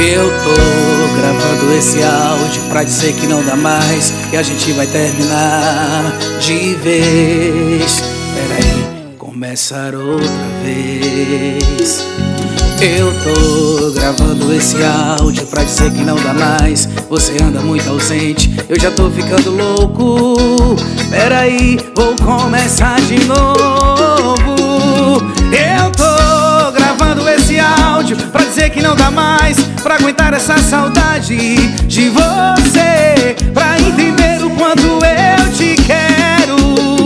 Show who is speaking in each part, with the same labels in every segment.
Speaker 1: Eu tô gravando esse áudio pra dizer que não dá mais, que a gente vai terminar de vez. Peraí, começar outra vez. Eu tô gravando esse áudio pra dizer que não dá mais, você anda muito ausente, eu já tô ficando louco. Peraí, vou começar de novo. Eu tô gravando esse áudio pra dizer que não dá mais, pra aguentar essa saudade de você, pra entender o quanto eu te quero.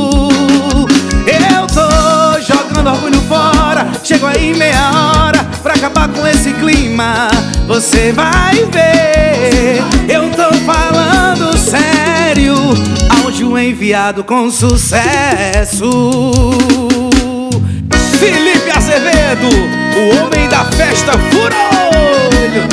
Speaker 1: Eu tô jogando orgulho fora, chego aí meia hora pra acabar com esse clima, você vai ver. Eu tô falando sério, áudio enviado com sucesso. Felipe Azevedo, o homem da festa furolho.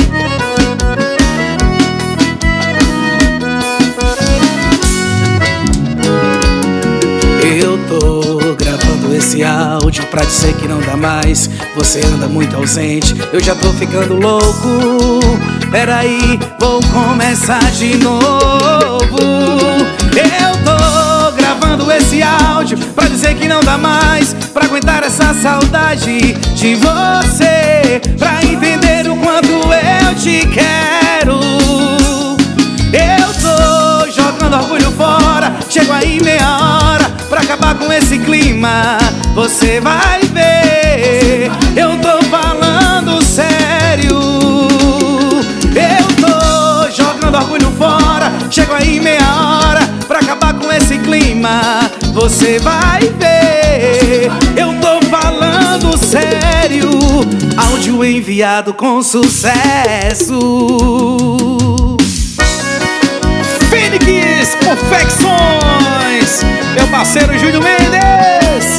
Speaker 1: Eu tô gravando esse áudio pra dizer que não dá mais, você anda muito ausente, eu já tô ficando louco. Peraí, vou começar de novo. Eu tô gravando esse áudio pra dizer que não dá mais, pra aguentar essa saudade de você, pra entender o quanto eu te quero. Eu tô jogando orgulho fora, chego aí meia hora pra acabar com esse clima, você vai ver. Eu tô falando sério, eu tô jogando orgulho fora, chego aí meia hora pra acabar com esse clima, você vai ver. Eu tô falando sério, áudio enviado com sucesso. Fênix Confecções, meu parceiro Júlio Mendes.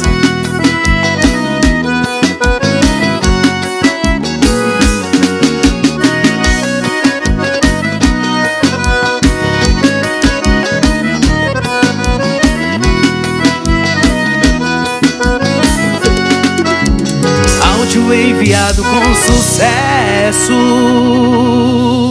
Speaker 1: Áudio enviado com sucesso.